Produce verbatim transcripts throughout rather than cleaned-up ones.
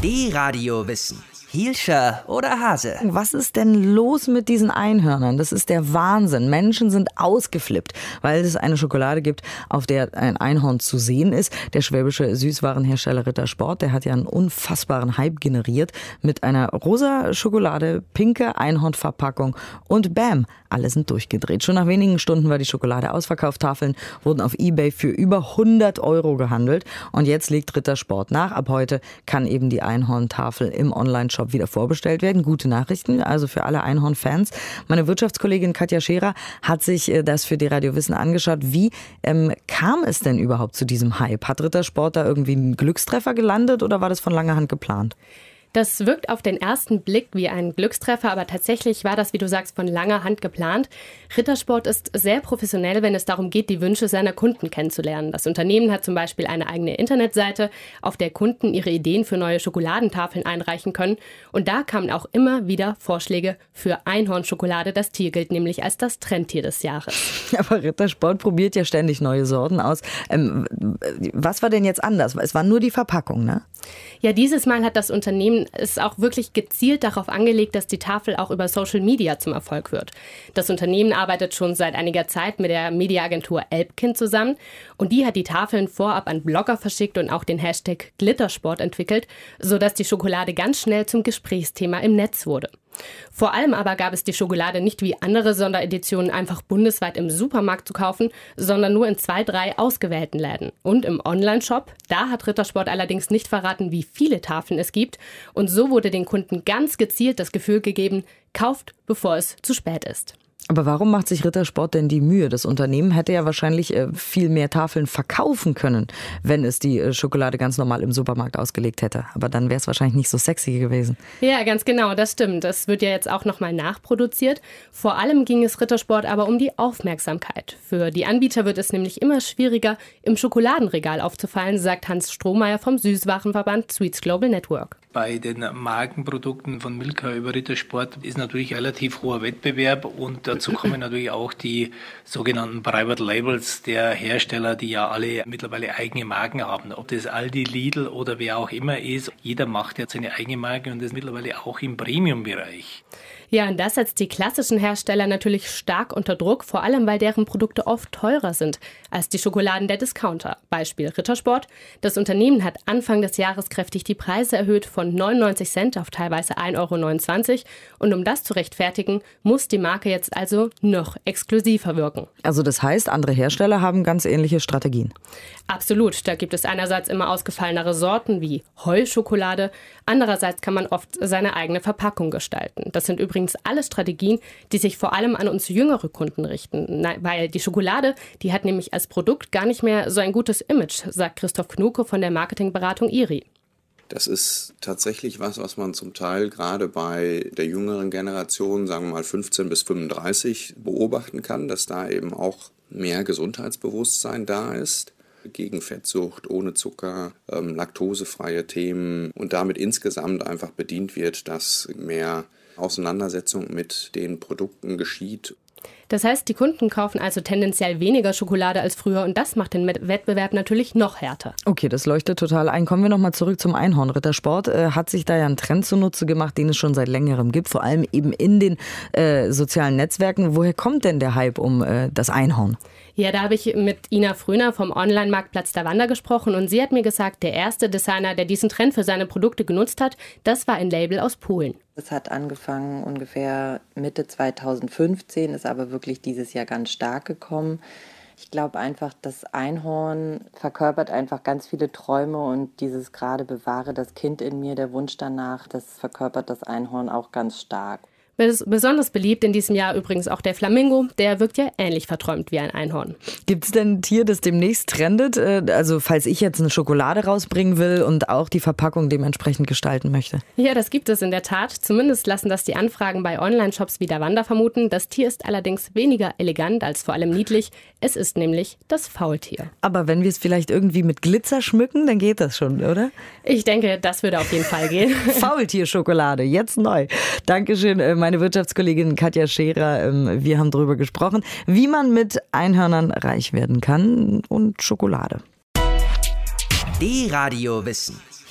D-Radio Wissen. Hielscher oder Hase? Was ist denn los mit diesen Einhörnern? Das ist der Wahnsinn. Menschen sind ausgeflippt, weil es eine Schokolade gibt, auf der ein Einhorn zu sehen ist. Der schwäbische Süßwarenhersteller Rittersport, der hat ja einen unfassbaren Hype generiert mit einer rosa Schokolade, pinke Einhornverpackung und bam, alle sind durchgedreht. Schon nach wenigen Stunden war die Schokolade ausverkauft. Tafeln wurden auf eBay für über hundert Euro gehandelt und jetzt legt Rittersport nach. Ab heute kann eben die Einhorntafel im Onlineshop wieder vorbestellt werden. Gute Nachrichten, also für alle Einhorn-Fans. Meine Wirtschaftskollegin Katja Scherer hat sich das für D-Radio Wissen angeschaut. Wie ähm, kam es denn überhaupt zu diesem Hype? Hat Rittersport da irgendwie einen Glückstreffer gelandet oder war das von langer Hand geplant? Das wirkt auf den ersten Blick wie ein Glückstreffer, aber tatsächlich war das, wie du sagst, von langer Hand geplant. Rittersport ist sehr professionell, wenn es darum geht, die Wünsche seiner Kunden kennenzulernen. Das Unternehmen hat zum Beispiel eine eigene Internetseite, auf der Kunden ihre Ideen für neue Schokoladentafeln einreichen können. Und da kamen auch immer wieder Vorschläge für Einhornschokolade. Das Tier gilt nämlich als das Trendtier des Jahres. Aber Rittersport probiert ja ständig neue Sorten aus. Ähm, was war denn jetzt anders? Es war nur die Verpackung, ne? Ja, dieses Mal hat das Unternehmen es auch wirklich gezielt darauf angelegt, dass die Tafel auch über Social Media zum Erfolg wird. Das Unternehmen arbeitet schon seit einiger Zeit mit der Mediaagentur Elbkind zusammen und die hat die Tafeln vorab an Blogger verschickt und auch den Hashtag Glittersport entwickelt, sodass die Schokolade ganz schnell zum Gesprächsthema im Netz wurde. Vor allem aber gab es die Schokolade nicht wie andere Sondereditionen einfach bundesweit im Supermarkt zu kaufen, sondern nur in zwei, drei ausgewählten Läden. Und im Onlineshop, da hat Rittersport allerdings nicht verraten, wie viele Tafeln es gibt. Und so wurde den Kunden ganz gezielt das Gefühl gegeben, kauft, bevor es zu spät ist. Aber warum macht sich Rittersport denn die Mühe? Das Unternehmen hätte ja wahrscheinlich äh, viel mehr Tafeln verkaufen können, wenn es die äh, Schokolade ganz normal im Supermarkt ausgelegt hätte. Aber dann wäre es wahrscheinlich nicht so sexy gewesen. Ja, ganz genau, das stimmt. Das wird ja jetzt auch nochmal nachproduziert. Vor allem ging es Rittersport aber um die Aufmerksamkeit. Für die Anbieter wird es nämlich immer schwieriger, im Schokoladenregal aufzufallen, sagt Hans Strohmeier vom Süßwarenverband Sweets Global Network. Bei den Markenprodukten von Milka über Rittersport ist natürlich relativ hoher Wettbewerb und dazu kommen natürlich auch die sogenannten Private Labels der Hersteller, die ja alle mittlerweile eigene Marken haben. Ob das Aldi, Lidl oder wer auch immer ist, jeder macht jetzt seine eigene Marke und das mittlerweile auch im Premium-Bereich. Ja, und das setzt die klassischen Hersteller natürlich stark unter Druck, vor allem weil deren Produkte oft teurer sind als die Schokoladen der Discounter. Beispiel Rittersport. Das Unternehmen hat Anfang des Jahres kräftig die Preise erhöht von neunundneunzig Cent auf teilweise ein Euro neunundzwanzig. Und um das zu rechtfertigen, muss die Marke jetzt also noch exklusiver wirken. Also das heißt, andere Hersteller haben ganz ähnliche Strategien. Absolut. Da gibt es einerseits immer ausgefallenere Sorten wie Heuschokolade. Andererseits kann man oft seine eigene Verpackung gestalten. Das sind übrigens alle Strategien, die sich vor allem an uns jüngere Kunden richten. Weil die Schokolade, die hat nämlich als Produkt gar nicht mehr so ein gutes Image, sagt Christoph Knuke von der Marketingberatung I R I. Das ist tatsächlich was, was man zum Teil gerade bei der jüngeren Generation, sagen wir mal fünfzehn bis fünfunddreißig, beobachten kann, dass da eben auch mehr Gesundheitsbewusstsein da ist. Gegen Fettsucht, ohne Zucker, ähm, laktosefreie Themen und damit insgesamt einfach bedient wird, dass mehr Auseinandersetzung mit den Produkten geschieht. Das heißt, die Kunden kaufen also tendenziell weniger Schokolade als früher und das macht den Wettbewerb natürlich noch härter. Okay, das leuchtet total ein. Kommen wir nochmal zurück zum Einhorn. Rittersport äh, hat sich da ja einen Trend zunutze gemacht, den es schon seit längerem gibt, vor allem eben in den äh, sozialen Netzwerken. Woher kommt denn der Hype um äh, das Einhorn? Ja, da habe ich mit Ina Fröner vom Online-Marktplatz Davanda gesprochen und sie hat mir gesagt, der erste Designer, der diesen Trend für seine Produkte genutzt hat, das war ein Label aus Polen. Es hat angefangen ungefähr Mitte zweitausendfünfzehn, ist aber wirklich dieses Jahr ganz stark gekommen. Ich glaube einfach, das Einhorn verkörpert einfach ganz viele Träume und dieses gerade bewahre das Kind in mir, der Wunsch danach, das verkörpert das Einhorn auch ganz stark. Besonders beliebt in diesem Jahr übrigens auch der Flamingo. Der wirkt ja ähnlich verträumt wie ein Einhorn. Gibt es denn ein Tier, das demnächst trendet? Also falls ich jetzt eine Schokolade rausbringen will und auch die Verpackung dementsprechend gestalten möchte. Ja, das gibt es in der Tat. Zumindest lassen das die Anfragen bei Online-Shops wie Davanda vermuten. Das Tier ist allerdings weniger elegant als vor allem niedlich. Es ist nämlich das Faultier. Aber wenn wir es vielleicht irgendwie mit Glitzer schmücken, dann geht das schon, oder? Ich denke, das würde auf jeden Fall gehen. Faultierschokolade, jetzt neu. Dankeschön, meine Wirtschaftskollegin Katja Scherer. Wir haben darüber gesprochen, wie man mit Einhörnern reich werden kann und Schokolade. D-Radio Wissen.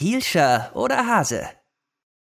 Hielscher oder Hase?